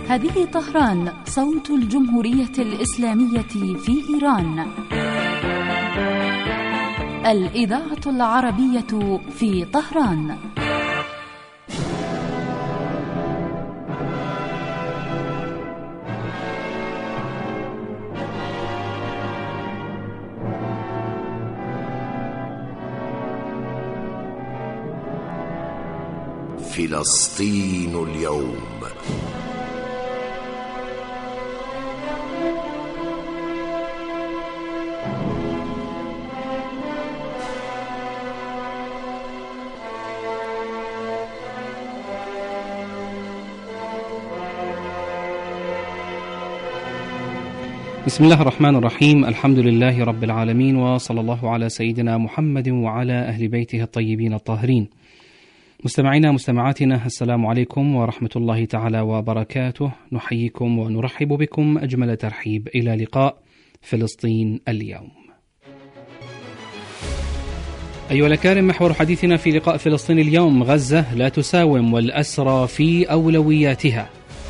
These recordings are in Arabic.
هذه طهران، صوت الجمهورية الإسلامية في إيران. الإذاعة العربية في طهران. فلسطين اليوم. بسم الله الرحمن الرحيم. الحمد لله رب العالمين، وصلى الله على سيدنا محمد وعلى أهل بيته الطيبين الطاهرين. مستمعينا مستمعاتنا، السلام عليكم ورحمة الله تعالى وبركاته. نحييكم ونرحب بكم أجمل ترحيب إلى لقاء فلسطين اليوم. أيها الأكارم، محور حديثنا في لقاء فلسطين اليوم: غزة لا تساوم والأسرى في أولوياتها.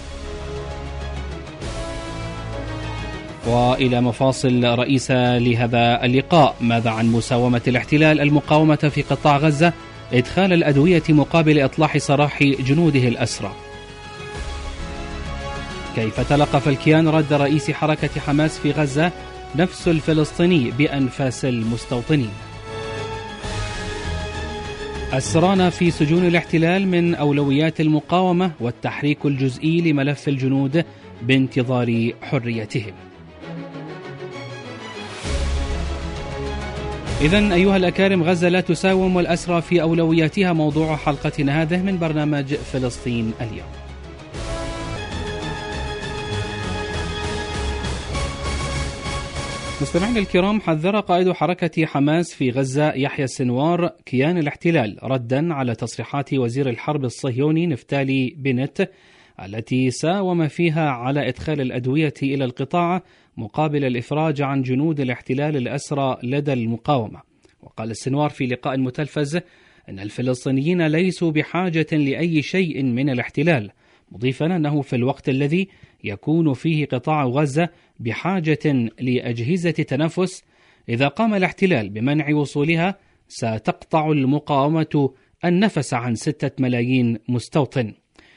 وإلى مفاصل رئيسة لهذا اللقاء: ماذا عن مساومة الاحتلال المقاومة في قطاع غزة؟ إدخال الأدوية مقابل إطلاح سراح جنوده الأسرى. كيف تلقف الكيان رد رئيس حركة حماس في غزة نفس الفلسطيني بأنفاس المستوطنين. أسرانا في سجون الاحتلال من أولويات المقاومة، والتحريك الجزئي لملف الجنود بانتظار حريتهم. إذن أيها الأكارم، غزة لا تساوم والأسرى في أولوياتها، موضوع حلقتنا هذه من برنامج فلسطين اليوم. مستمعينا الكرام، حذر قائد حركة حماس في غزة يحيى السنوار كيان الاحتلال ردا على تصريحات وزير الحرب الصهيوني نفتالي بنت التي ساوم فيها على إدخال الأدوية إلى القطاع مقابل الإفراج عن جنود الاحتلال الأسرى لدى المقاومة. وقال السنوار في لقاء متلفز أن الفلسطينيين ليسوا بحاجة لأي شيء من الاحتلال، مضيفا أنه في الوقت الذي يكون فيه قطاع غزة بحاجة لأجهزة تنفس، إذا قام الاحتلال بمنع وصولها ستقطع المقاومة النفس عن 6 ملايين مستوطن.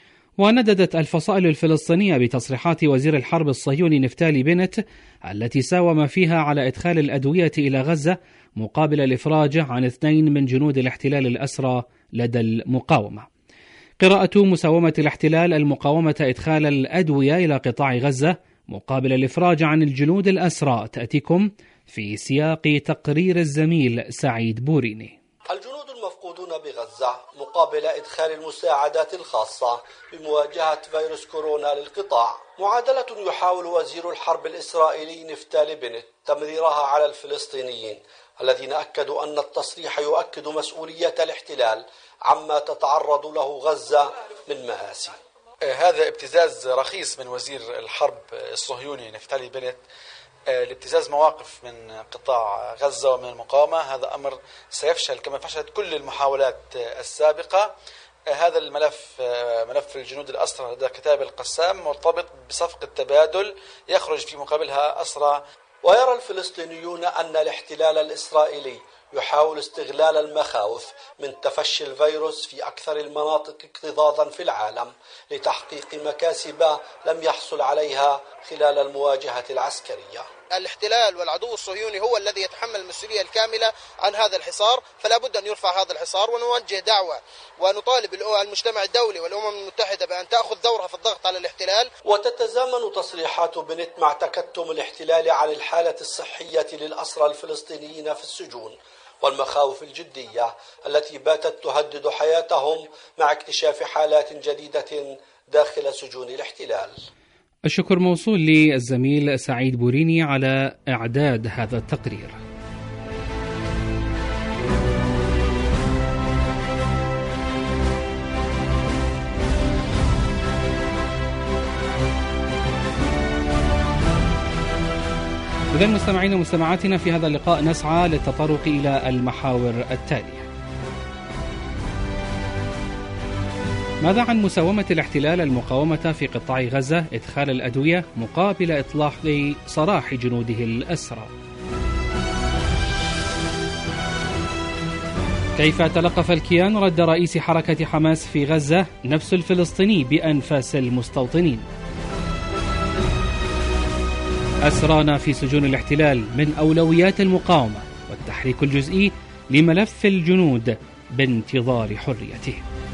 ونددت الفصائل الفلسطينية بتصريحات وزير الحرب الصهيوني نفتالي بنت التي ساوم فيها على إدخال الأدوية إلى غزة مقابل الإفراج عن 2 من جنود الاحتلال الأسرى لدى المقاومة. قراءة مساومة الاحتلال المقاومة إدخال الأدوية إلى قطاع غزة مقابل الإفراج عن الجنود الأسرى تأتيكم في سياق تقرير الزميل سعيد بوريني. الجنود المفقودون بغزة مقابل إدخال المساعدات الخاصة بمواجهة فيروس كورونا للقطاع، معادلة يحاول وزير الحرب الإسرائيلي نفتالي بنت تمريرها على الفلسطينيين الذين أكدوا أن التصريح يؤكد مسؤولية الاحتلال عما تتعرض له غزة من مآسي. هذا ابتزاز رخيص من وزير الحرب الصهيوني نفتالي بنت لابتزاز مواقف من قطاع غزة ومن المقاومة. هذا أمر سيفشل كما فشلت كل المحاولات السابقة. هذا الملف، ملف الجنود الأسرى لدى كتاب القسام، مرتبط بصفقة تبادل يخرج في مقابلها أسرى. ويرى الفلسطينيون أن الاحتلال الإسرائيلي يحاول استغلال المخاوف من تفشي الفيروس في أكثر المناطق اكتظاظا في العالم لتحقيق مكاسب لم يحصل عليها خلال المواجهة العسكرية. الاحتلال والعدو الصهيوني هو الذي يتحمل المسؤولية الكاملة عن هذا الحصار، فلا بد أن يرفع هذا الحصار، ونوجه دعوة ونطالب المجتمع الدولي والأمم المتحدة بأن تأخذ دورها في الضغط على الاحتلال. وتتزامن تصريحات بنت مع تكتم الاحتلال عن الحالة الصحية للأسرى الفلسطينيين في السجون والمخاوف الجدية التي باتت تهدد حياتهم مع اكتشاف حالات جديدة داخل سجون الاحتلال. الشكر موصول للزميل سعيد بوريني على إعداد هذا التقرير. إذا مستمعين ومستمعاتنا، في هذا اللقاء نسعى للتطرق إلى المحاور التالية: ماذا عن مساومة الاحتلال المقاومة في قطاع غزة إدخال الأدوية مقابل إطلاق سراح جنوده الأسرى؟ كيف تلقف الكيان رد رئيس حركة حماس في غزة نفس الفلسطيني بأنفاس المستوطنين؟ أسرانا في سجون الاحتلال من أولويات المقاومة والتحريك الجزئي لملف الجنود بانتظار حريته.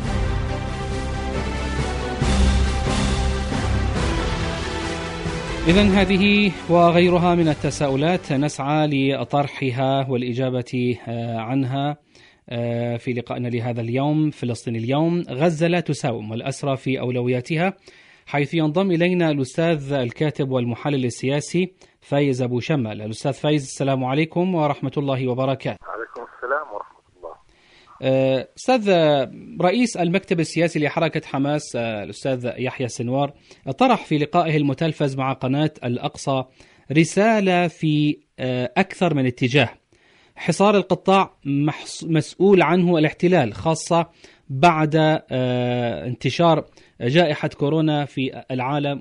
إذن هذه وغيرها من التساؤلات نسعى لطرحها والإجابة عنها في لقائنا لهذا اليوم. فلسطين اليوم، غزة لا تساوم والأسرى في أولوياتها، حيث ينضم إلينا الأستاذ الكاتب والمحلل السياسي فايز أبو شمال. الأستاذ فايز، السلام عليكم ورحمة الله وبركاته. عليكم السلام ورحمة الله. أستاذ، رئيس المكتب السياسي لحركة حماس الأستاذ يحيى سنوار طرح في لقائه المتلفز مع قناة الأقصى رسالة في أكثر من اتجاه. حصار القطاع مسؤول عنه الاحتلال، خاصة بعد انتشار جائحة كورونا في العالم،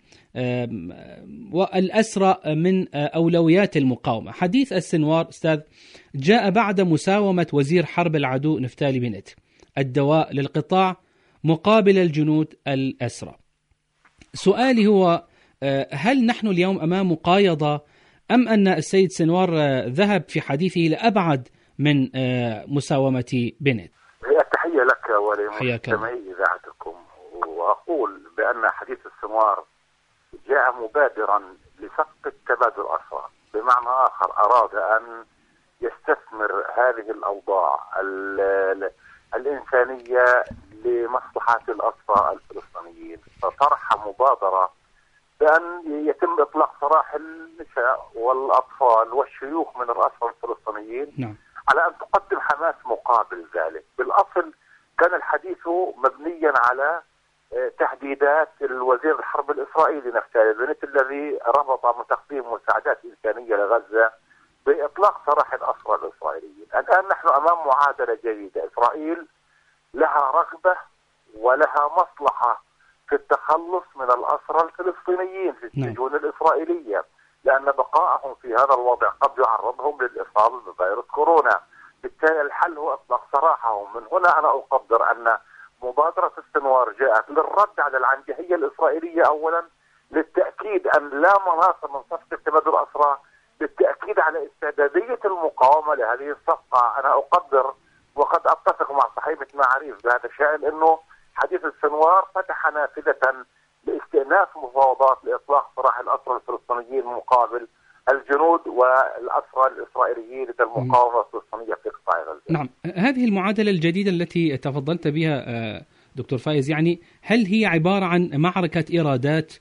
والأسرى من أولويات المقاومة. حديث السنوار أستاذ جاء بعد مساومة وزير حرب العدو نفتالي بنت الدواء للقطاع مقابل الجنود الأسرى. سؤالي هو، هل نحن اليوم أمام مقايضة، أم أن السيد سنوار ذهب في حديثه لأبعد من مساومة بنت؟ التحية لك ولمستمعي إذاعتكم، وأقول بأن حديث السنوار جاء مبادرا لفك تبادل الأسرى، بمعنى آخر أراد أن يستثمر هذه الأوضاع الإنسانية لمصلحة الأسرى الفلسطينيين، فطرح مبادرة بأن يتم إطلاق سراح النساء والأطفال والشيوخ من الأسرى الفلسطينيين. نعم. على أن تقدم حماس مقابل ذلك. بالأصل كان الحديث مبنيا على تهديدات الوزير الحرب الإسرائيلي نفتالي بنت، الذي رفض من تقديم مساعدات إنسانية لغزة بإطلاق سراح الأسرى الإسرائيليين. الآن نحن أمام معادلة جديدة. إسرائيل لها رغبة ولها مصلحة في التخلص من الأسرى الفلسطينيين في السجون الإسرائيلية، لأن بقائهم في هذا الوضع قد يعرضهم للإصابة بفيروس كورونا. بالتالي الحل هو إطلاق سراحهم. من هنا أنا أقدر أن مبادرة السنوار جاءت للرد على العنجهية الإسرائيلية أولا، للتأكيد أن لا مناص من صفقة تبادل الأسرى، للتأكيد على استعدادية المقاومة لهذه الصفقة. أنا أقدر وقد أتفق مع صحيفة معاريف بهذا الشأن أنه حديث السنوار فتح نافذة لاستئناف مفاوضات لإطلاق سراح الأسرى الفلسطينيين مقابل الجنود والأسرى الإسرائيليين للمقاومة الفلسطينية في قطاع غزة. نعم، هذه المعادلة الجديدة التي تفضلت بها دكتور فايز، يعني هل هي عبارة عن معركة إيرادات،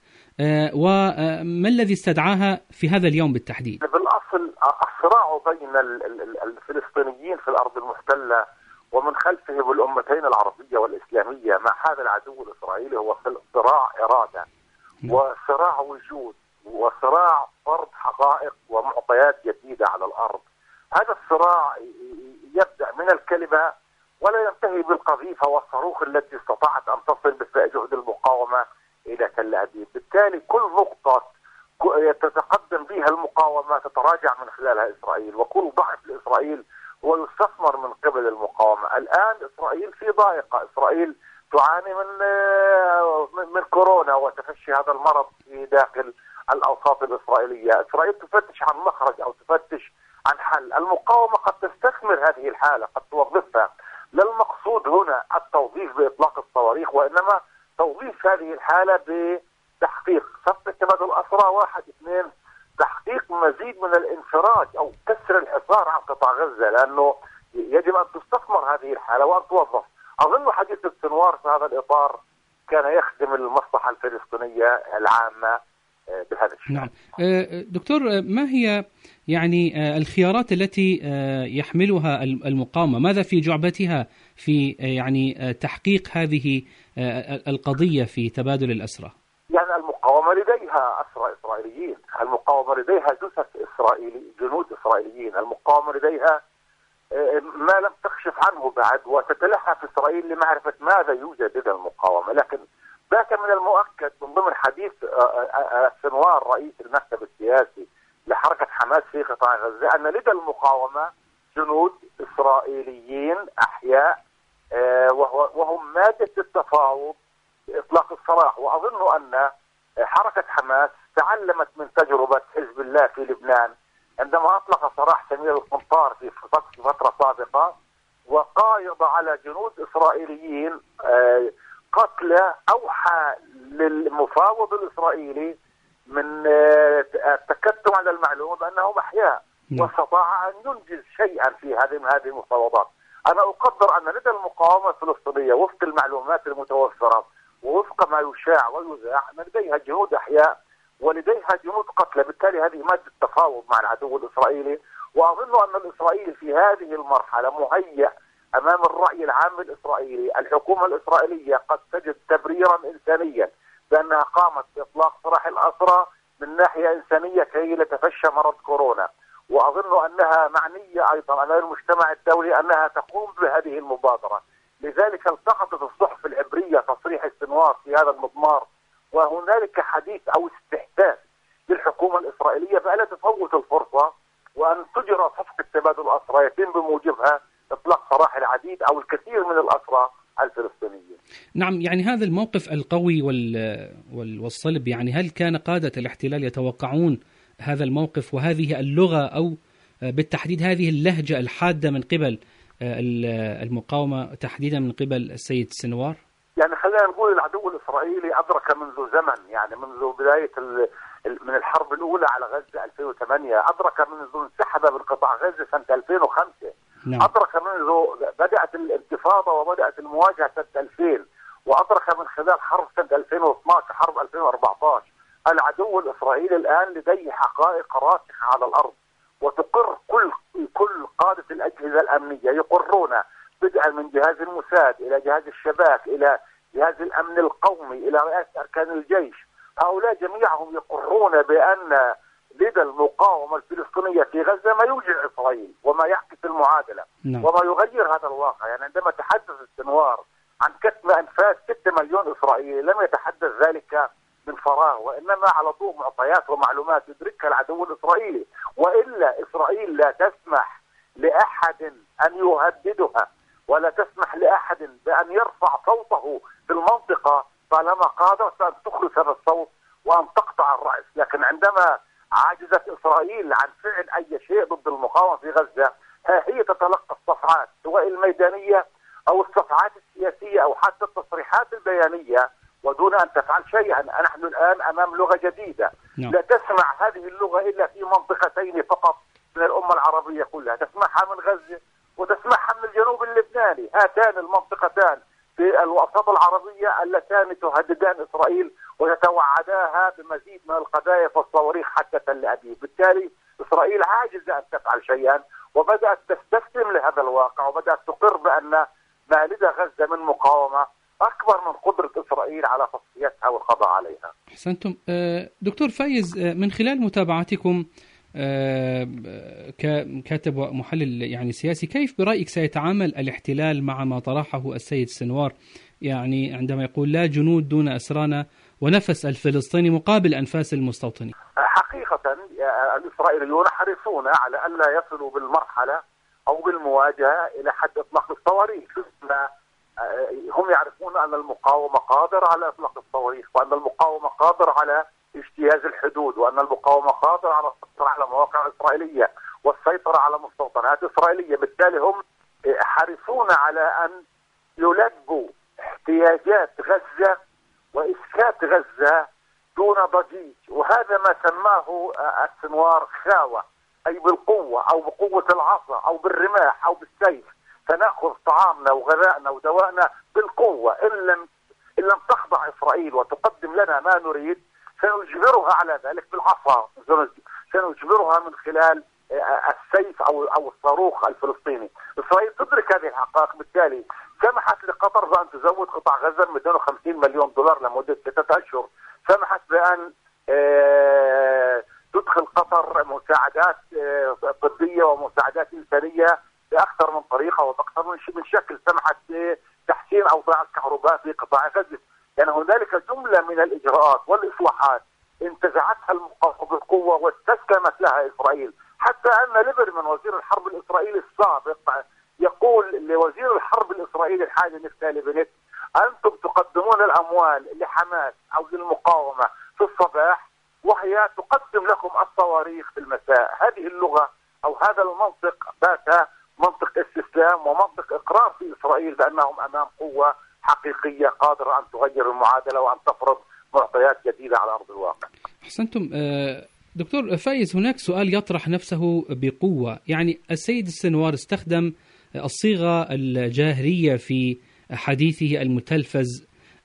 وما الذي استدعاها في هذا اليوم بالتحديد؟ بالأصل الصراع بين الفلسطينيين في الأرض المحتلة ومن خلفهم الأمتين العربية والإسلامية مع هذا العدو الإسرائيلي هو صراع إرادة وصراع وجود وصراع فرض حقائق ومعطيات جديدة على الأرض. هذا الصراع يبدأ من الكلمة ولا ينتهي بالقذيفة والصاروخ التي استطاعت أن تصل بجهد المقاومة إلى تل أبيب. بالتالي كل نقطة تتقدم بها المقاومة تتراجع من خلالها إسرائيل، وكل ضعف لإسرائيل هو يستثمر من قبل المقاومة. الآن إسرائيل في ضائقة، إسرائيل تعاني من كورونا وتفشي هذا المرض في داخل الأوساط الإسرائيلية. إسرائيل تفتش عن مخرج أو تفتش عن حل. المقاومة قد تستثمر هذه الحالة، قد توظفها. لا المقصود هنا التوظيف بإطلاق الصواريخ، وإنما توظيف هذه الحالة بتحقيق صفقة تبادل الأسرى. 1 2 تحقيق مزيد من الانفراج أو كسر الحصار عن قطاع غزة، لأنه يجب أن تستثمر هذه الحالة وأن توظف. أظن حديث السنوار في هذا الإطار كان يخدم المصلحة الفلسطينية العامة بهذا الشيء. نعم. دكتور، ما هي يعني الخيارات التي يحملها المقاومة؟ ماذا في جعبتها في يعني تحقيق هذه القضية في تبادل الأسرى؟ يعني المقاومة لديها أسرى إسرائيليين، المقاومة لديها جثث جنود إسرائيليين، المقاومة لديها ما لم تكشف عنه بعد، وتتلهف إسرائيل لمعرفة ماذا يوجد لدى المقاومة. لكن بات من المؤكد من ضمن حديث سنوار رئيس المكتب السياسي لحركة حماس في قطاع غزة أن لدى المقاومة جنود إسرائيليين أحياء وهم مادة التفاوض بإطلاق السراح. وأظن أن حركة حماس تعلمت من تجربة حزب الله في لبنان عندما أطلق سراح سمير القنطار في فترة سابقة وقايض على جنود إسرائيليين قتلى أوحى للمفاوض الإسرائيلي من التكتم على المعلومة بأنهم أحياء، واستطاع أن ينجز شيئا في هذه المفاوضات. أنا أقدر أن لدى المقاومة الفلسطينية وفق المعلومات المتوفرة ووفق ما يشاع ويذاع أن لديها جنود أحياء ولديها جنود قتلى، بالتالي هذه مادة تفاوض مع العدو الإسرائيلي. وأظن أن الإسرائيلي في هذه المرحلة مهيأ أمام الرأي العام الإسرائيلي. الحكومة الإسرائيلية قد تجد تبريرا إنسانيا بأنها قامت بإطلاق سراح الأسرى من ناحية إنسانية كي لا يتفشى مرض كورونا، وأظن أنها معنية أيضا أمام المجتمع الدولي أنها تقوم بهذه المبادرة. لذلك التقطت الصحف العبرية تصريح السنوار في هذا المضمار، وهنالك حديث أو استحداث للحكومة الإسرائيلية بألا تفوت الفرصة وأن تجرى صفقة تبادل الأسرى يتم بموجبها إطلاق سراح العديد أو الكثير من الأسرى الفلسطينيين. نعم، يعني هذا الموقف القوي والصلب، يعني هل كان قادة الاحتلال يتوقعون هذا الموقف وهذه اللغة أو بالتحديد هذه اللهجة الحادة من قبل المقاومة تحديدا من قبل السيد سنوار؟ يعني خلينا نقول العدو الإسرائيلي أدرك منذ زمن، يعني منذ بداية من الحرب الأولى على غزة 2008، أدرك منذ انسحب من قطاع غزة سنة 2005. نعم. أدرك منذ بدأت الانتفاضة وبدأت المواجهة سنة 2000، وأدرك من خلال حرب سنة 2012 حرب 2014. العدو الإسرائيلي الآن لديه حقائق راسخة على الأرض، وتقر كل قادة الأجهزة الأمنية يقرون، بدءا من جهاز الموساد إلى جهاز الشباك إلى جهاز الأمن القومي إلى رئاسة أركان الجيش. هؤلاء جميعهم يقرون بأن لدى المقاومة الفلسطينية في غزة ما يوجع إسرائيل وما يعكس المعادلة. نعم. وما يغير هذا الواقع. يعني عندما تحدث السنوار عن كتم أنفاس 6 مليون إسرائيلي لم يتحدث ذلك من فراغ، وإنما على ضوء معطيات ومعلومات يدركها العدو الإسرائيلي. وإلا إسرائيل لا تسمح لأحد أن يهددها ولا تسمح لأحد بأن يرفع صوته في المنطقة طالما قادرت أن تخرج هذا الصوت وأن تقطع الرأس. لكن عندما عاجزت إسرائيل عن فعل أي شيء ضد المقاومة في غزة، هي تتلقى الصفعات سواء الميدانية أو الصفعات السياسية أو حتى التصريحات البيانية ودون أن تفعل شيئا. نحن الآن أمام لغة جديدة. لا تسمع هذه اللغة إلا في منطقتين فقط من الأمة العربية كلها، تسمعها من غزة وتسمعها من الجنوب اللبناني. هاتان المنطقتان في الوسط العربية اللتان تهددان إسرائيل وتتوعداها بمزيد من القذائف والصواريخ حتى تل أبيب. بالتالي إسرائيل عاجزة أن تفعل شيئا، وبدأت تستسلم لهذا الواقع، وبدأت تقر بأن ما لدى غزة من مقاومة أكبر من قدرة إسرائيل على تصفيتها والقضاء عليها. أحسنتم. دكتور فايز، من خلال متابعتكم ككاتب ومحلل يعني سياسي، كيف برأيك سيتعامل الاحتلال مع ما طرحه السيد سنوار، يعني عندما يقول لا جنود دون أسرانا ونفس الفلسطيني مقابل أنفاس المستوطنين؟ حقيقة الإسرائيليون حريصون على أن لا يصلوا بالمرحلة أو بالمواجهة إلى حد إطلاق الصواريخ. هم يعرفون أن المقاومة قادرة على إطلاق الصواريخ، وأن المقاومة قادرة على اجتياز الحدود، وأن المقاومة قادرة على السيطرة على مواقع إسرائيلية والسيطرة على مستوطنات إسرائيلية. بالتالي هم حريصون على أن يلبوا احتياجات غزة وإسكات غزة دون ضجيج، وهذا ما سماه السنوار خاوة، أي بالقوة أو بقوة العصا أو بالرماح أو بالسيف. فنأخذ طعامنا وغذائنا ودوائنا بالقوة. إن لم تخضع إسرائيل وتقدم لنا ما نريد سنجبرها على ذلك بالعصا، سنجبرها من خلال السيف أو الصاروخ الفلسطيني. إسرائيل تدرك هذه الحقائق، بالتالي سمحت لقطر بأن تزود قطاع غزة 250 مليون دولار لمدة 6 أشهر. سمحت بأن تدخل قطر مساعدات طبية ومساعدات إنسانية باكثر من طريقه وباكثر من شكل سمحت بتحسين اوضاع الكهرباء في قطاع غزه. يعني هنالك جمله من الاجراءات والاصلاحات انتزعتها المقاومه بالقوه واستسلمت لها اسرائيل، حتى ان ليبرمان وزير الحرب الاسرائيلي السابق يقول لوزير الحرب الاسرائيلي الحالي نفتالي بنت: انتم تقدمون الاموال لحماس او للمقاومه في الصباح وهي تقدم لكم الصواريخ في المساء. هذه اللغه او هذا المنطق بات منطق استسلام ومنطق اقرار في اسرائيل بانهم امام قوه حقيقيه قادره ان تغير المعادله وان تفرض معطيات جديده على ارض الواقع. احسنتم. دكتور فايز، هناك سؤال يطرح نفسه بقوه، يعني السيد السنوار استخدم الصيغه الجاهريه في حديثه المتلفز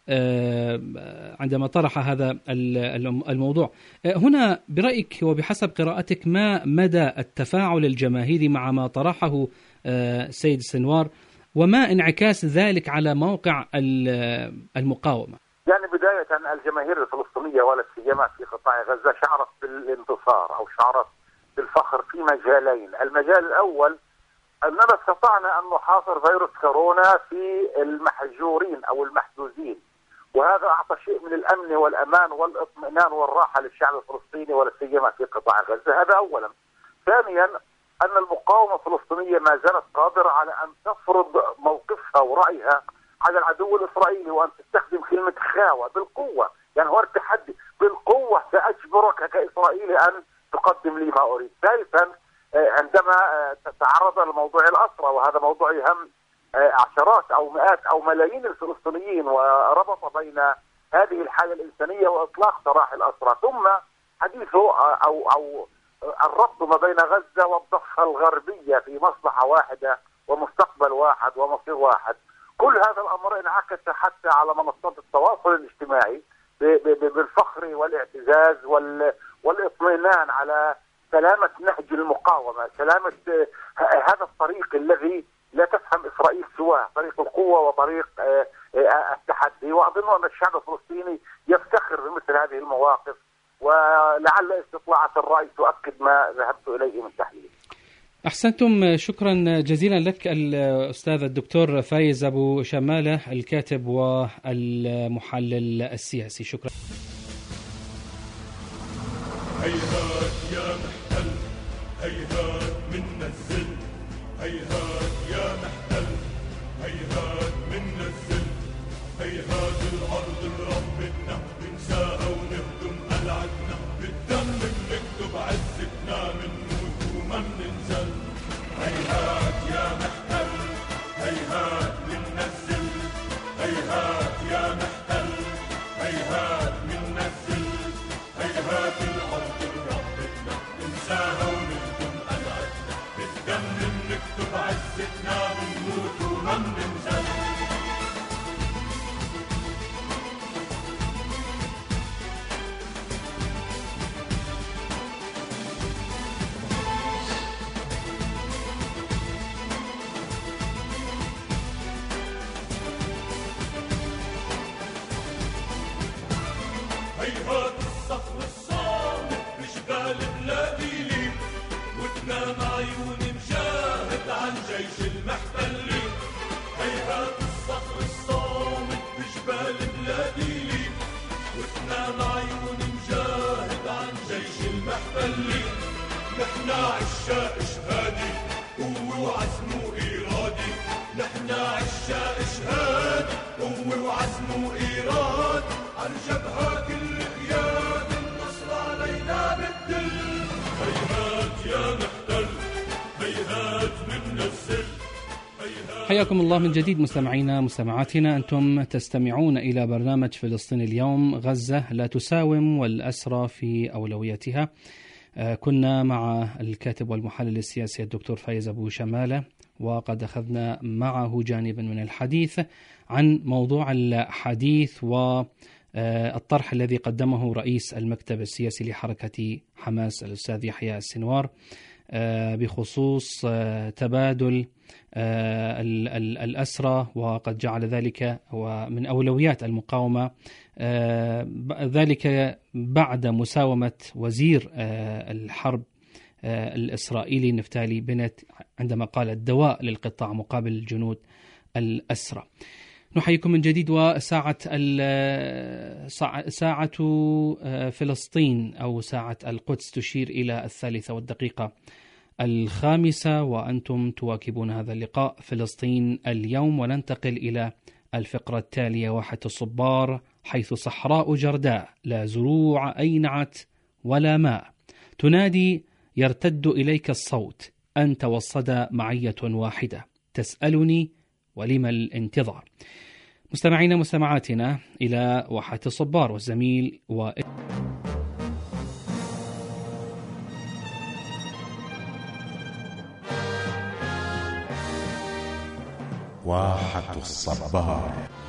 عندما طرح هذا الموضوع. هنا برأيك وبحسب قراءتك ما مدى التفاعل الجماهيري مع ما طرحه السيد السنوار، وما انعكاس ذلك على موقع المقاومة؟ يعني بداية الجماهير الفلسطينية ولا سيما في قطاع غزة شعرت بالانتصار أو شعرت بالفخر في مجالين. المجال الأول أننا استطعنا أن نحاصر فيروس كورونا في المحجورين أو المحجوزين، وهذا أعطى شيء من الأمن والأمان والاطمئنان والراحة للشعب الفلسطيني ولا سيما في قطاع غزة. هذا أولا. ثانيا أن المقاومة الفلسطينية ما زالت قادرة على أن تفرض موقفها ورأيها على العدو الإسرائيلي وأن تستخدم كلمة خاوة بالقوة. يعني هو التحدي بالقوة، سأجبرك كإسرائيلي أن تقدم لي ما أريد. ثالثا عندما تتعرض لموضوع الأسرى، وهذا موضوع يهم عشرات أو مئات أو ملايين الفلسطينيين، وربط بين هذه الحالة الإنسانية وإطلاق سراح الأسرى، ثم حديثه أو الربط ما بين غزة والضفة الغربية في مصلحة واحدة ومستقبل واحد ومصير واحد. كل هذا الأمر انعكس حتى على منصات التواصل الاجتماعي بالفخر والاعتزاز والاطمئنان على سلامة نهج المقاومة، سلامة هذا الطريق الذي لا تفهم إسرائيل سواه، طريق القوة وطريق التحدي. وأظن أن الشعب الفلسطيني يفتخر بمثل هذه المواقف، ولعل استطلاعات الرأي تؤكد ما ذهبت إليه من تحليل. أحسنتم. شكرا جزيلا لك الأستاذ الدكتور فايز أبو شمالة، الكاتب والمحلل السياسي. شكرا. هيهات يا محتل، هيهات منا الذل، هيهات يا محتل، هيهات منا الذل، هيهات الأرض لربنا ننساها ونهدم قلعتنا، بالدم بنكتب عزتنا، منموت وما بننزل. هيهات يا محتل، هيهات منا الذل، هيهات يا محتل، هيهات منا الذل، هيهات الأرض لربنا ننساها ونهدم قلعتنا، بالدم بنكتب عزتنا، منموت وما بننزل. هيهات الصخر الصامت بجبال بلادي لي، وتنام عيوني مجاهد عن جيش المحتلين. هيهات الصخر الصامت بجبال بلادي لي، وتنام عيوني مجاهد عن جيش المحتلين. نحنا عشاق شهادي قوة وعزم وإرادي، نحنا عشاق شهادي قوة وعزم وإرادي، عالجبهة كل قياد النصر علينا بالدل. هيهات يا محتل، هيهات منا الذل. حياكم الله من جديد مستمعينا مستمعاتنا، أنتم تستمعون إلى برنامج فلسطين اليوم. غزة لا تساوم والأسرى في أولوياتها. كنا مع الكاتب والمحلل السياسي الدكتور فايز أبو شمالة، وقد أخذنا معه جانبا من الحديث عن موضوع الحديث والطرح الذي قدمه رئيس المكتب السياسي لحركة حماس الأستاذ يحيى السنوار بخصوص تبادل الأسرى، وقد جعل ذلك ومن أولويات المقاومة، ذلك بعد مساومة وزير الحرب الإسرائيلي نفتالي بنت عندما قال الدواء للقطاع مقابل الجنود الأسرى. نحييكم من جديد. وساعة فلسطين أو ساعة القدس تشير إلى 3:05 وأنتم تواكبون هذا اللقاء فلسطين اليوم. وننتقل إلى الفقرة التالية: واحة الصبار، حيث صحراء جرداء لا زروع أينعت ولا ماء، تنادي يرتد إليك الصوت، أنت والصدى معية واحدة، تسألني ولم الانتظار. مستمعينا مستمعاتنا إلى واحة الصبار والزميل واحة الصبار.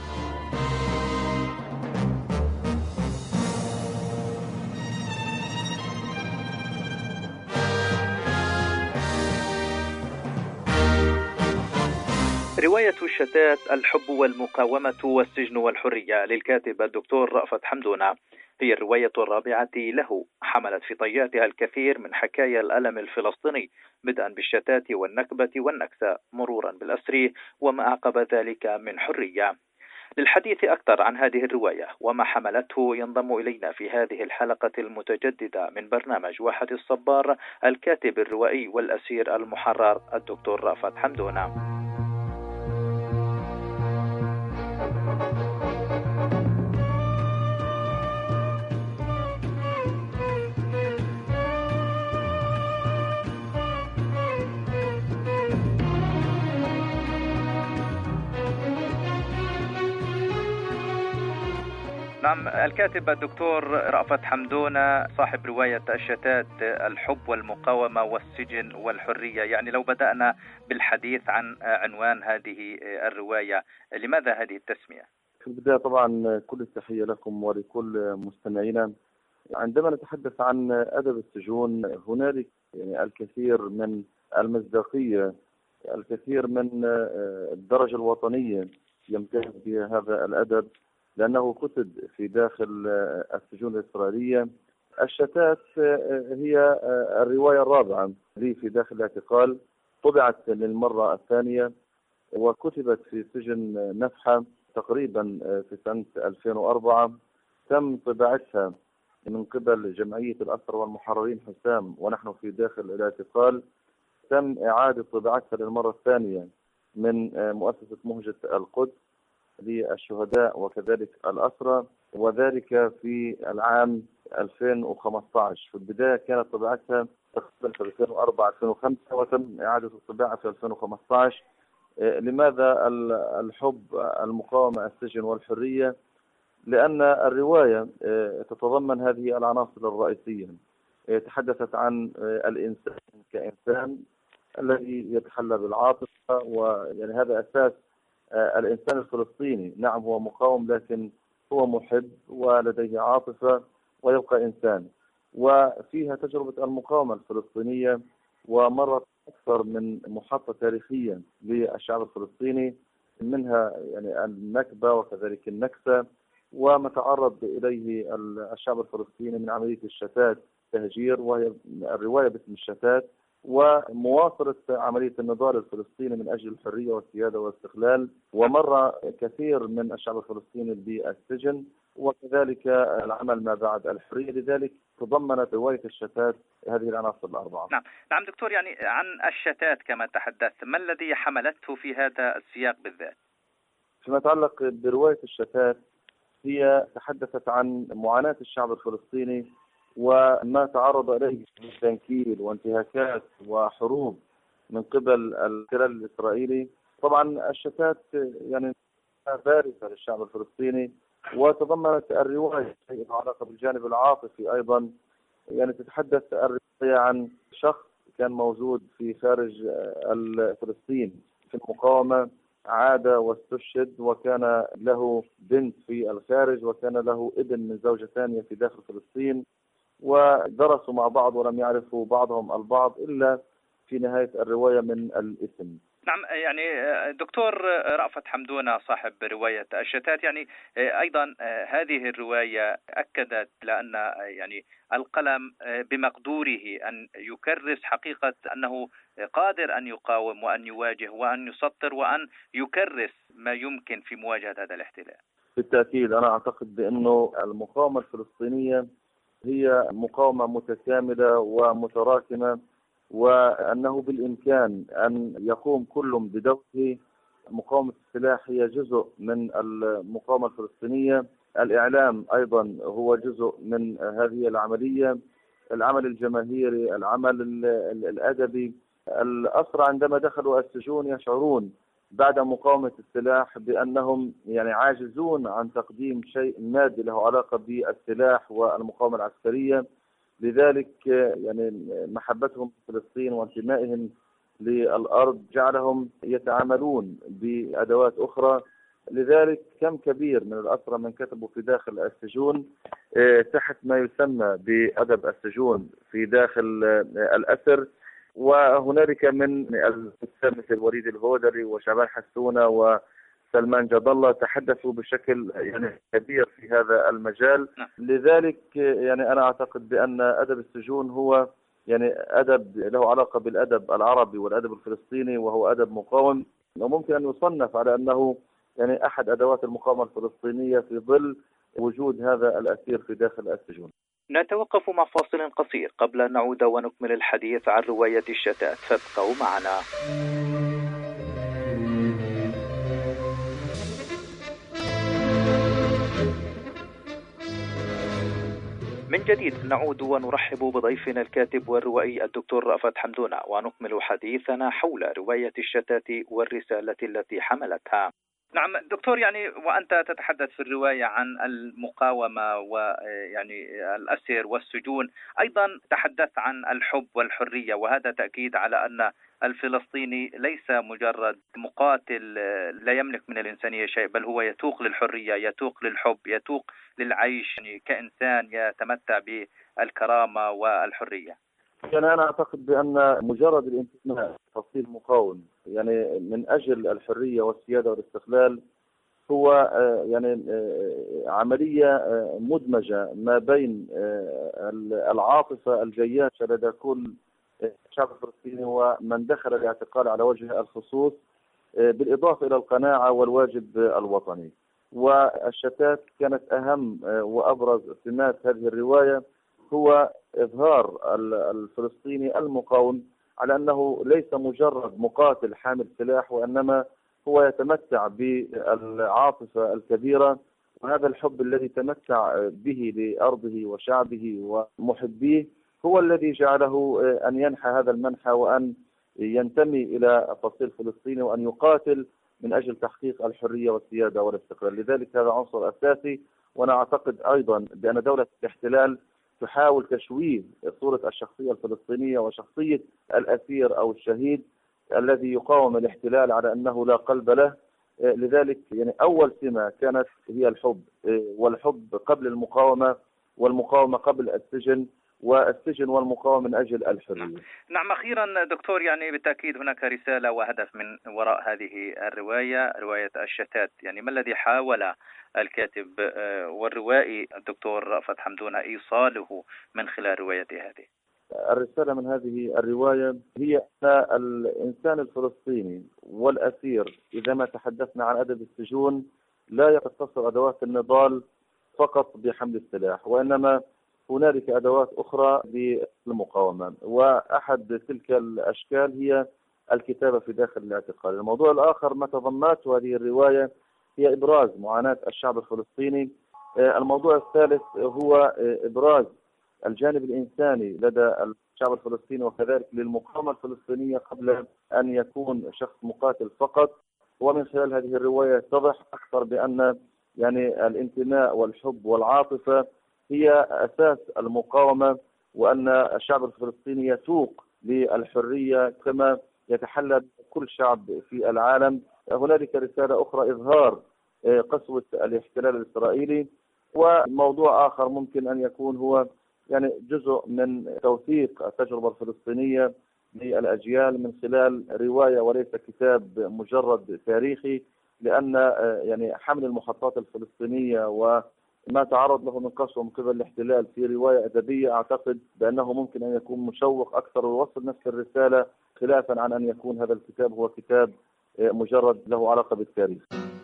رواية الشتات، الحب والمقاومة والسجن والحرية للكاتب الدكتور رأفت حمدونة هي الرواية الرابعة له، حملت في طياتها الكثير من حكايا الألم الفلسطيني، بدءا بالشتات والنكبة والنكسة، مرورا بالأسر وما أعقب ذلك من حرية. للحديث أكثر عن هذه الرواية وما حملته ينضم إلينا في هذه الحلقة المتجددة من برنامج واحة الصبار الكاتب الروائي والأسير المحرر الدكتور رأفت حمدونة. نعم، الكاتب الدكتور رأفت حمدونة صاحب رواية الشتات، الحب والمقاومة والسجن والحرية. يعني لو بدأنا بالحديث عن عنوان هذه الرواية، لماذا هذه التسمية؟ في البداية طبعا كل التحية لكم ولكل مستمعينا. عندما نتحدث عن أدب السجون هنالك الكثير من المصداقية، الكثير من الدرجة الوطنية يمتاز بها هذا الأدب، لأنه كتب في داخل السجون الإسرائيلية. الشتات هي الرواية الرابعة لي في داخل الاعتقال، طبعت للمرة الثانية وكتبت في سجن نفحة تقريبا في سنة 2004. تم طباعتها من قبل جمعية الأسرى والمحررين حسام ونحن في داخل الاعتقال. تم إعادة طباعتها للمرة الثانية من مؤسسة مهجة القدس للشهداء وكذلك الأسرى، وذلك في العام 2015. في البداية كانت طباعتها تقريبا في 2004-2005 وتم إعادة الطباعة في 2015. لماذا الحب، المقاومة، السجن والحرية؟ لأن الرواية تتضمن هذه العناصر الرئيسية. تحدثت عن الإنسان كإنسان الذي يتحلى بالعاطفة، ويعني هذا أساس الإنسان الفلسطيني. نعم هو مقاوم لكن هو محب ولديه عاطفة ويبقى إنسان. وفيها تجربة المقاومة الفلسطينية، ومرت أكثر من محطة تاريخية للشعب الفلسطيني، منها يعني النكبة وكذلك النكسة وما تعرض إليه الشعب الفلسطيني من عملية الشتات تهجير، وهي الرواية باسم الشتات، ومواصلة عملية النضال الفلسطيني من أجل الحرية والسيادة والاستقلال. ومر كثير من الشعب الفلسطيني بالسجن وكذلك العمل ما بعد الحرية. لذلك تضمنت رواية الشتات هذه العناصر الأربعة. نعم دكتور، يعني عن الشتات كما تحدثت، ما الذي حملته في هذا السياق بالذات؟ فيما يتعلق برواية الشتات، هي تحدثت عن معاناة الشعب الفلسطيني وما تعرض إليه من تنكيل وانتهاكات وحروب من قبل الاحتلال الإسرائيلي. طبعا الشتات يعني بارزة للشعب الفلسطيني، وتضمنت الرواية شيء علاقة بالجانب العاطفي أيضا. يعني تتحدث الرواية عن شخص كان موجود في خارج فلسطين في المقاومة، عاد واستشهد، وكان له بنت في الخارج وكان له ابن من زوجة ثانية في داخل فلسطين، ودرسوا مع بعض ولم يعرفوا بعضهم البعض إلا في نهاية الرواية من الاسم. نعم، يعني دكتور رأفت حمدونة صاحب رواية الشتات، يعني أيضا هذه الرواية أكدت لأن يعني القلم بمقدوره أن يكرس حقيقة أنه قادر أن يقاوم وأن يواجه وأن يسطر وأن يكرس ما يمكن في مواجهة هذا الاحتلال. بالتأكيد أنا أعتقد بأنه المقاومة الفلسطينية هي مقاومة متكاملة ومتراكمة، وأنه بالإمكان أن يقوم كل بدوره. مقاومة السلاح هي جزء من المقاومة الفلسطينية، الإعلام أيضا هو جزء من هذه العملية، العمل الجماهيري، العمل الأدبي. الأسرى عندما دخلوا السجون يشعرون بعد مقاومة السلاح بأنهم يعني عاجزون عن تقديم شيء مادي له علاقة بالسلاح والمقاومة العسكرية. لذلك يعني محبتهم لفلسطين وانتمائهم للأرض جعلهم يتعاملون بأدوات أخرى. لذلك كم كبير من الأسرى من كتبوا في داخل السجون تحت ما يسمى بأدب السجون في داخل الأسر، وهنالك من الكتاب مثل وليد الهودري وشعبان حسونة وسلمان جد الله تحدثوا بشكل يعني كبير في هذا المجال. لذلك يعني أنا أعتقد بأن أدب السجون هو يعني أدب له علاقة بالأدب العربي والأدب الفلسطيني، وهو أدب مقاوم، وممكن أن يصنف على أنه يعني أحد أدوات المقاومة الفلسطينية في ظل وجود هذا الأسير في داخل السجون. نتوقف مع فاصل قصير قبل أن نعود ونكمل الحديث عن رواية الشتات، فابقوا معنا. من جديد نعود ونرحب بضيفنا الكاتب والروائي الدكتور رأفت حمدونة، ونكمل حديثنا حول رواية الشتات والرسالة التي حملتها. نعم دكتور، يعني وأنت تتحدث في الرواية عن المقاومة ويعني الأسر والسجون، أيضا تحدث عن الحب والحرية، وهذا تأكيد على أن الفلسطيني ليس مجرد مقاتل لا يملك من الإنسانية شيء، بل هو يتوق للحرية، يتوق للحب، يتوق للعيش يعني كإنسان يتمتع بالكرامة والحرية. يعني أنا أعتقد بأن مجرد الانتماء تفصيل مقاوم يعني من أجل الحرية والسيادة والاستقلال هو يعني عملية مدمجة ما بين العاطفة الجياشة لدى كل الشعب الفلسطيني ومن دخل الاعتقال على وجه الخصوص، بالإضافة إلى القناعة والواجب الوطني. والشتات كانت أهم وأبرز سمات هذه الرواية هو إظهار الفلسطيني المقاوم على أنه ليس مجرد مقاتل حامل سلاح، وإنما هو يتمتع بالعاطفة الكبيرة، وهذا الحب الذي تمتع به لأرضه وشعبه ومحبيه هو الذي جعله أن ينحى هذا المنحى وأن ينتمي إلى فصيل فلسطيني وأن يقاتل من أجل تحقيق الحرية والسيادة والاستقلال. لذلك هذا عنصر أساسي. وأنا أعتقد أيضا بأن دولة الاحتلال تحاول تشويه صورة الشخصية الفلسطينية وشخصية الأسير أو الشهيد الذي يقاوم الاحتلال على أنه لا قلب له. لذلك يعني أول سمة كانت هي الحب، والحب قبل المقاومة، والمقاومة قبل السجن، والسجن والمقاومة من أجل الحرية. نعم أخيرا دكتور، يعني بالتأكيد هناك رسالة وهدف من وراء هذه الرواية، رواية الشتات. يعني ما الذي حاول الكاتب والروائي الدكتور رأفت حمدونة إيصاله من خلال روايته هذه؟ الرسالة من هذه الرواية هي أن الإنسان الفلسطيني والأسير إذا ما تحدثنا عن أدب السجون لا يقتصر أدوات النضال فقط بحمل السلاح، وإنما هنالك أدوات أخرى للمقاومة، وأحد تلك الأشكال هي الكتابة في داخل الاعتقال. الموضوع الآخر ما تضمنته هذه الرواية هي إبراز معاناة الشعب الفلسطيني. الموضوع الثالث هو إبراز الجانب الإنساني لدى الشعب الفلسطيني وكذلك للمقاومة الفلسطينية قبل أن يكون شخص مقاتل فقط. ومن خلال هذه الرواية يتضح أكثر بأن يعني الانتماء والحب والعاطفة هي أساس المقاومة، وأن الشعب الفلسطيني يتوق للحرية كما يتحلى كل شعب في العالم. هنالك رسالة أخرى إظهار قسوة الاحتلال الإسرائيلي. وموضوع آخر ممكن أن يكون هو يعني جزء من توثيق التجربة الفلسطينية للأجيال من خلال رواية وليس كتاب مجرد تاريخي، لأن يعني حمل المحطات الفلسطينية وما تعرض له من قسوة من قبل الاحتلال في رواية أدبية، أعتقد بأنه ممكن أن يكون مشوق أكثر ويوصل نفس الرسالة، خلافا عن أن يكون هذا الكتاب هو كتاب مجرد له علاقة بالتاريخ.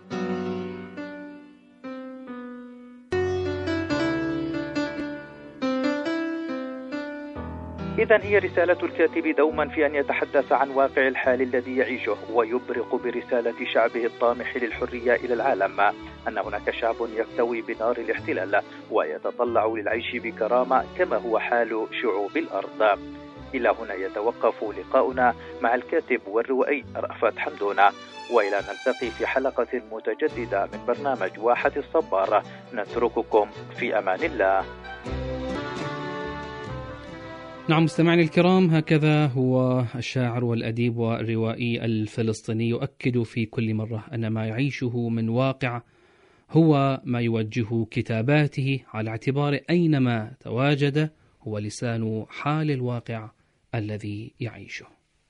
إذن هي رسالة الكاتب دوما في أن يتحدث عن واقع الحال الذي يعيشه، ويبرق برسالة شعبه الطامح للحرية إلى العالم أن هناك شعب يكتوي بنار الاحتلال ويتطلع للعيش بكرامة كما هو حال شعوب الأرض. إلى هنا يتوقف لقاؤنا مع الكاتب والروائي رأفت حمدون، وإلى نلتقي في حلقة متجددة من برنامج واحة الصبار، نترككم في أمان الله. نعم مستمعينا الكرام، هكذا هو الشاعر والأديب والروائي الفلسطيني يؤكد في كل مرة أن ما يعيشه من واقع هو ما يوجه كتاباته، على اعتبار أينما تواجد هو لسان حال الواقع الذي يعيشه.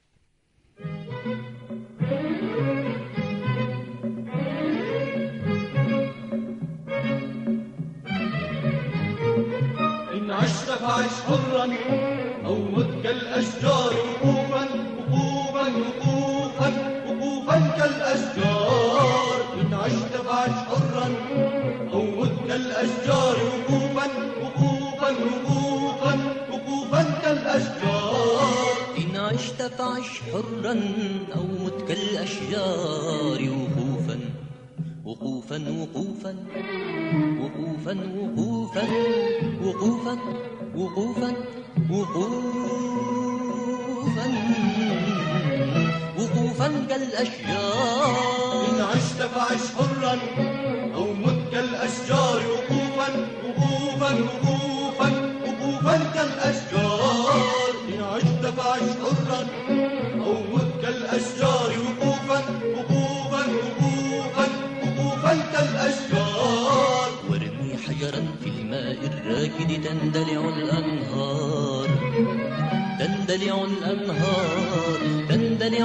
إن عشت فعش حرا أو مت كالأشجار وقوفا وقوفا وقوفا وقوفا كالأشجار. إن عشت فعش حرا أو مت كالأشجار وقوفا وقوفا وقوفا وقوفا كالأشجار. إن عشت فعش حرا أو مت كالأشجار وقوفا وقوفا وقوفا وقوفا وقوفا وقوفا وقوفا وقوفا وقوفا كالأشجار. إن عشت فعش حرا أو مت كالأشجار وقوفا وقوفا وقوفا وقوفا كالأشجار. إن عشت فعش حرا أو مت كالأشجار وقوفا وقوفا وقوفا وقوفا كالأشجار. وارمي حجرا في الماء الراكد تندلع الأنهار، تندلع الأنهار، تندلع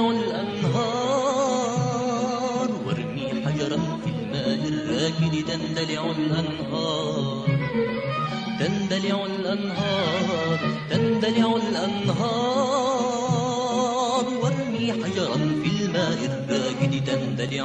الأنهار. وارمي حجرا في الماء الراكد تندلع الأنهار، تندلع الأنهار، تندلع الأنهار. وارمي حجرا في الماء الراكد تندلع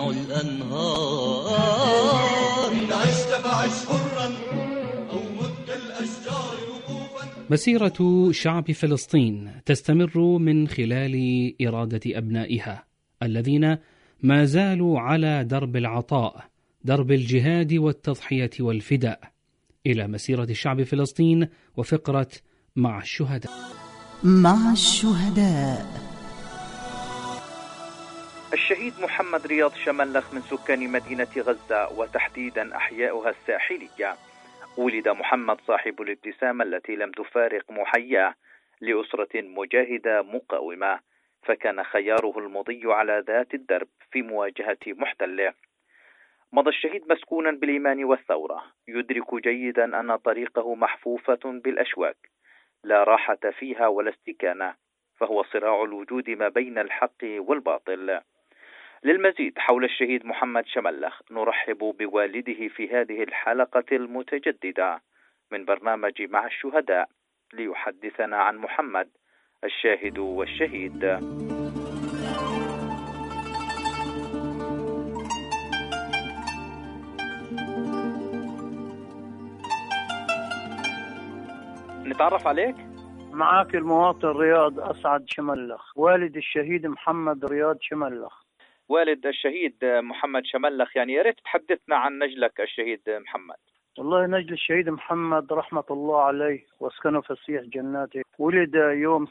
الأنهار. إن عشت فعش حرا أو مت كالأشجار وقوفا. مسيرة شعب فلسطين تستمر من خلال إرادة أبنائها الذين ما زالوا على درب العطاء، درب الجهاد والتضحية والفداء، إلى مسيرة شعب فلسطين وفقرة مع الشهداء. مع الشهداء. الشهيد محمد رياض شملخ من سكان مدينة غزة وتحديدا أحيائها الساحلية. ولد محمد صاحب الابتسامة التي لم تفارق محياه لأسرة مجاهدة مقاومة، فكان خياره المضي على ذات الدرب في مواجهة محتله. مضى الشهيد مسكونا بالإيمان والثورة، يدرك جيدا أن طريقه محفوفة بالأشواك لا راحة فيها ولا استكانة، فهو صراع الوجود ما بين الحق والباطل. للمزيد حول الشهيد محمد شملخ نرحب بوالده في هذه الحلقة المتجددة من برنامج مع الشهداء ليحدثنا عن محمد الشاهد والشهيد. نتعرف عليك؟ معاك المواطن رياض أسعد شملخ، والد الشهيد محمد رياض شملخ. والد الشهيد محمد شملخ، يعني يا ريت تحدثنا عن نجلك الشهيد محمد. والله نجل الشهيد محمد رحمة الله عليه واسكنه فسيح جناته، ولد يوم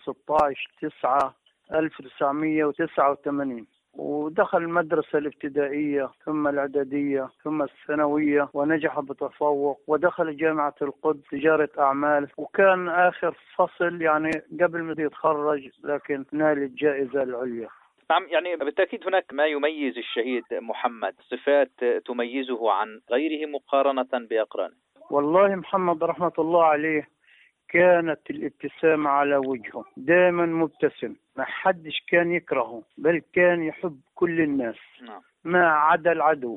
16/9/1989 ودخل المدرسة الابتدائية ثم الإعدادية ثم الثانوية ونجح بتفوق، ودخل جامعة القدس تجارة أعمال، وكان آخر فصل يعني قبل ما يتخرج لكن نال الجائزة العليا. نعم، يعني بالتأكيد هناك ما يميز الشهيد محمد، صفات تميزه عن غيره مقارنة بأقرانه. والله محمد رحمة الله عليه كانت الابتسامة على وجهه، دائما مبتسم، ما حدش كان يكرهه، بل كان يحب كل الناس ما عدا العدو.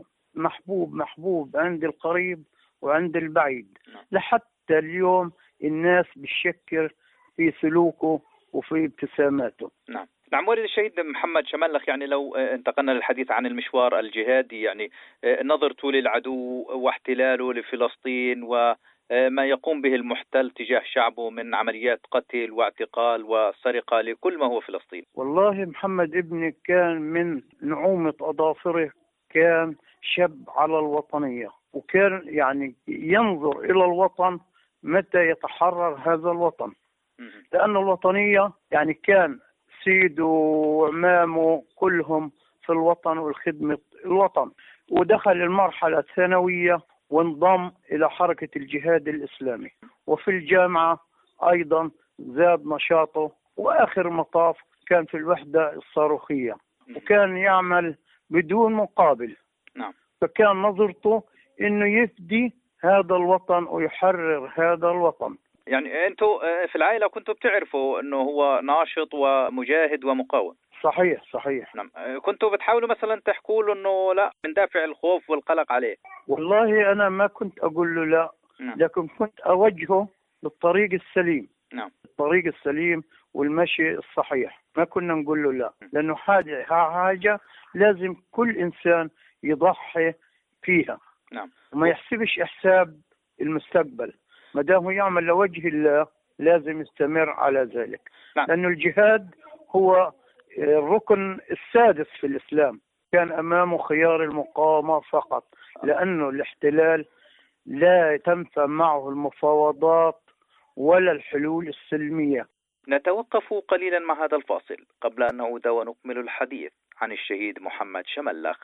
محبوب عند القريب وعند البعيد. لحتى اليوم الناس بتشكر في سلوكه وفي ابتساماته. نعم والد الشهيد محمد شملخ، يعني لو انتقلنا للحديث عن المشوار الجهادي، يعني نظرته للعدو واحتلاله لفلسطين وما يقوم به المحتل تجاه شعبه من عمليات قتل واعتقال وسرقة لكل ما هو فلسطين. والله محمد ابني كان من نعومة أظافره، كان شاب على الوطنية، وكان يعني ينظر إلى الوطن متى يتحرر هذا الوطن، لأن الوطنية يعني كان سيده وعمامه كلهم في الوطن والخدمة الوطن. ودخل المرحلة الثانوية وانضم إلى حركة الجهاد الإسلامي، وفي الجامعة أيضا زاد نشاطه، وآخر مطاف كان في الوحدة الصاروخية، وكان يعمل بدون مقابل. فكان نظرته إنه يفدي هذا الوطن ويحرر هذا الوطن. يعني أنتوا في العائلة كنتوا بتعرفوا أنه هو ناشط ومجاهد ومقاوم؟ صحيح. نعم. كنتوا بتحاولوا مثلا تحكوا له أنه لا، من دافع الخوف والقلق عليه؟ والله أنا ما كنت أقول له لا، لكن كنت أوجهه بالطريق السليم. الطريق السليم والمشي الصحيح، ما كنا نقول له لا، لأنه حاجة لازم كل إنسان يضحي فيها. وما يحسبش حساب المستقبل، ما دام يعمل لوجه الله لازم يستمر على ذلك. لأنه الجهاد هو الركن السادس في الإسلام، كان أمامه خيار المقاومة فقط، لأنه الاحتلال لا تنفع معه المفاوضات ولا الحلول السلمية. نتوقف قليلا مع هذا الفاصل قبل أن نعود ونكمل الحديث عن الشهيد محمد شملخ.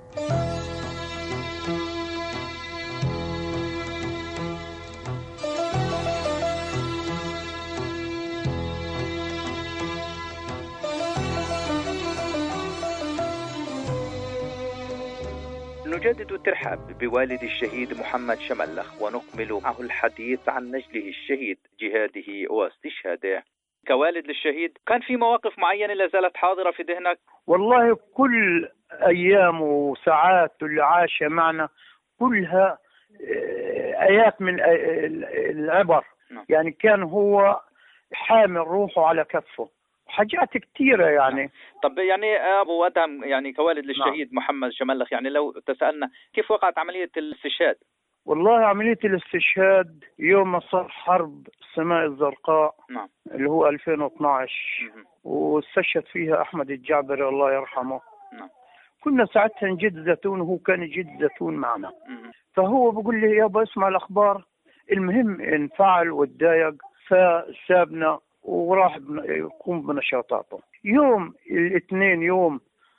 نجدد الترحاب بوالد الشهيد محمد شملخ ونكمل معه الحديث عن نجله الشهيد، جهاده واستشهاده. كوالد للشهيد، كان في مواقف معينة لا زالت حاضرة في ذهنك؟ والله كل أيام وساعات اللي عاش معنا كلها آيات من العبر. يعني كان هو حامل روحه على كفه، حاجات كثيرة يعني. طب يعني أبو أدهم، يعني كوالد للشهيد محمد شملخ، يعني لو تسألنا كيف وقعت عملية الاستشهاد؟ والله عملية الاستشهاد يوم ما صار حرب السماء الزرقاء اللي هو 2012 واستشهد فيها أحمد الجعبري الله يرحمه. كنا ساعتها نجد زيتون وهو كان يجد زيتون معنا. فهو بقول لي يابا اسمع الأخبار. المهم انفعل واتضايق فسابنا وراح يقوم بنشاطاته. يوم الاثنين يوم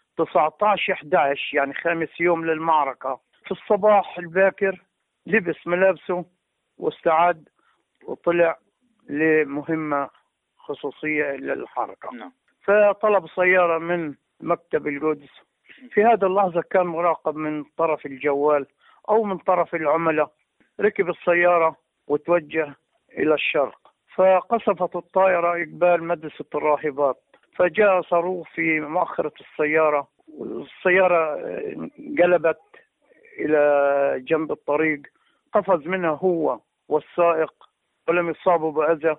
19/11 يعني خامس يوم للمعركة، في الصباح الباكر لبس ملابسه واستعد وطلع لمهمة خصوصية للحركة. فطلب سيارة من مكتب القدس. في هذا اللحظة كان مراقب من طرف الجوال أو من طرف العملاء. ركب السيارة وتوجه إلى الشرق، فقصفت الطائرة إقبال مدرسة الراهبات، فجاء صاروخ في مؤخرة السيارة، السيارة قلبت إلى جنب الطريق، قفز منها هو والسائق ولم يصابوا بأذى.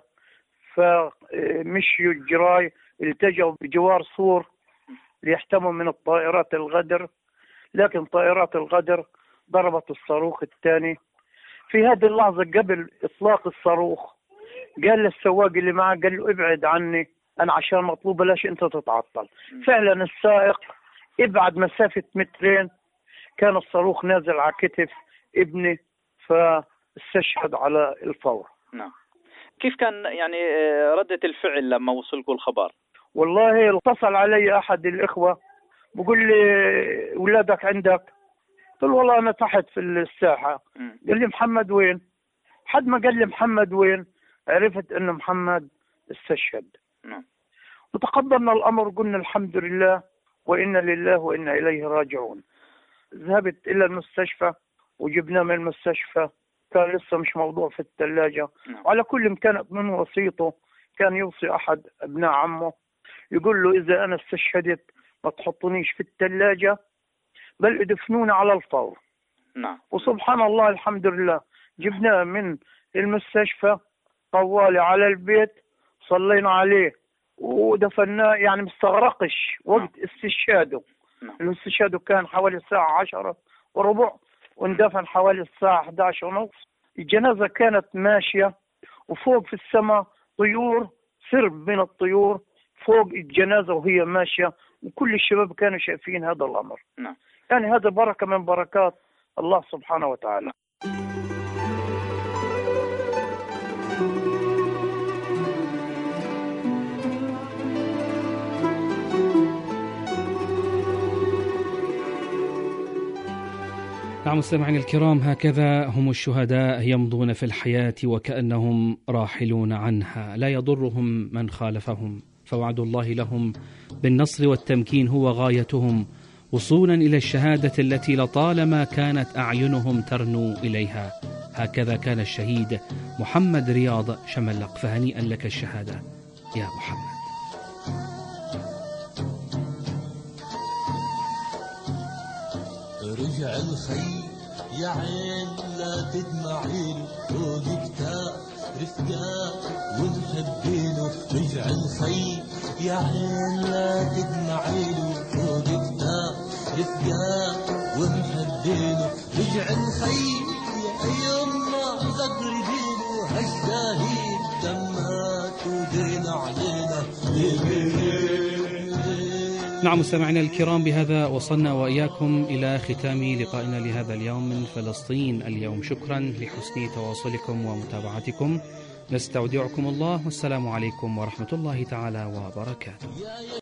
فمشيوا الجراي التجوا بجوار سور ليحتموا من الطائرات الغدر، لكن طائرات الغدر ضربت الصاروخ الثاني. في هذه اللحظة قبل إطلاق الصاروخ قال للسواق اللي معه، قال له ابعد عني أنا عشان مطلوب، بلاش أنت تتعطل. فعلا السائق ابعد مسافة 2 متر، كان الصاروخ نازل على كتف ابني فاستشهد على الفور. كيف كان يعني ردة الفعل لما وصلكوا الخبر؟ والله اتصل علي أحد الإخوة بقول لي أولادك عندك؟ قلت له والله أنا تحت في الساحة. قال لي محمد وين؟ حد ما قال لي محمد وين عرفت أن محمد استشهد. وتقبلنا الأمر وقلنا الحمد لله وإنا لله وإنا إليه راجعون. ذهبت إلى المستشفى وجبنا من المستشفى كان لسه مش موضوع في الثلاجة. على كل كانت من وصيته كان يوصي أحد أبناء عمه يقول له إذا أنا استشهدت ما تحطنيش في الثلاجة بل ادفنوني على الفور. نعم. وسبحان الله الحمد لله جبناه من المستشفى طوالي على البيت، صلينا عليه ودفناه، يعني مستغرقش وقت استشهاده. الاستشهاد كان حوالي الساعة 10:15 واندفن حوالي الساعة 11:30. الجنازة كانت ماشية وفوق في السماء طيور، سرب من الطيور فوق الجنازة وهي ماشية، وكل الشباب كانوا شايفين هذا الأمر. يعني هذا بركة من بركات الله سبحانه وتعالى. نعم مستمعينا الكرام، هكذا هم الشهداء يمضون في الحياة وكأنهم راحلون عنها، لا يضرهم من خالفهم، فوعد الله لهم بالنصر والتمكين هو غايتهم، وصولا إلى الشهادة التي لطالما كانت أعينهم ترنو إليها. هكذا كان الشهيد محمد رياض شملق، فهنيئا لك الشهادة يا محمد. رجع الخي يا عين لا تدمعين فوق كتاب رفقات ومحبينه. رجع الخي يا عين لا تدمعين فوق كتاب رفقات ومحبينه. رجع الخي يا يما زغربينه هالشاهيد دمات ودين علينا. نعم مستمعينا الكرام، بهذا وصلنا وإياكم إلى ختام لقائنا لهذا اليوم من فلسطين اليوم. شكرا لحسن تواصلكم ومتابعتكم، نستودعكم الله والسلام عليكم ورحمة الله تعالى وبركاته.